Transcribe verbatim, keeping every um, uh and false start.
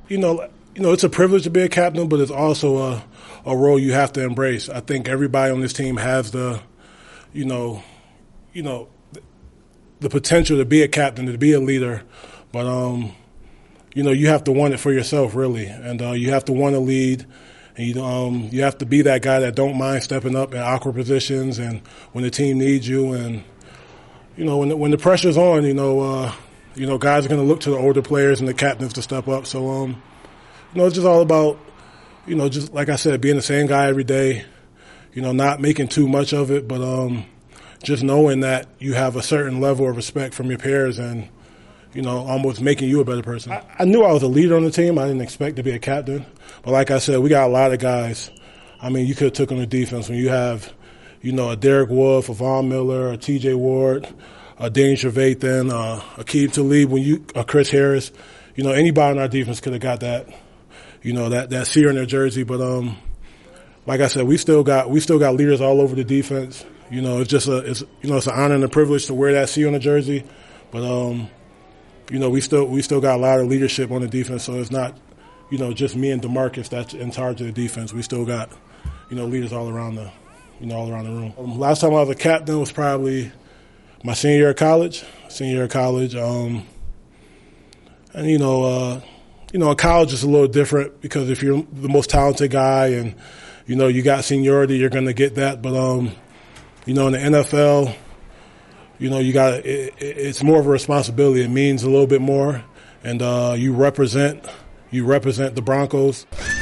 you know, you know, it's a privilege to be a captain, but it's also a, a role you have to embrace. I think everybody on this team has the, you know, you know, the potential to be a captain, to be a leader, but um, you know, you have to want it for yourself, really, and uh, you have to want to lead. And you, um, you have to be that guy that don't mind stepping up in awkward positions and when the team needs you. And, you know, when the, when the pressure's on, you know, uh, you know, guys are going to look to the older players and the captains to step up. So, um, you know, it's just all about, you know, just like I said, being the same guy every day, you know, not making too much of it, but um, just knowing that you have a certain level of respect from your peers and, you know, almost making you a better person. I, I knew I was a leader on the team. I didn't expect to be a captain. But like I said, we got a lot of guys. I mean, you could have took on the defense when you have, you know, a Derek Wolfe, a Von Miller, a T J Ward, a Danny Trevathan, uh, Aqib Talib, when you, uh, Chris Harris. You know, anybody on our defense could have got that, you know, that, that sear in their jersey. But um, like I said, we still got we still got leaders all over the defense. You know, it's just a it's you know it's an honor and a privilege to wear that sear on the jersey. But um. You know, we still we still got a lot of leadership on the defense, so it's not, you know, just me and DeMarcus that's in charge of the defense. We still got, you know, leaders all around the, you know, all around the room. Um, last time I was a captain was probably my senior year of college. Senior year of college, um, and you know, uh, you know, college is a little different because if you're the most talented guy and you know you got seniority, you're going to get that. But um, you know, in the N F L. You know, you got it, it's more of a responsibility. It means a little bit more, and uh, you represent you represent the Broncos.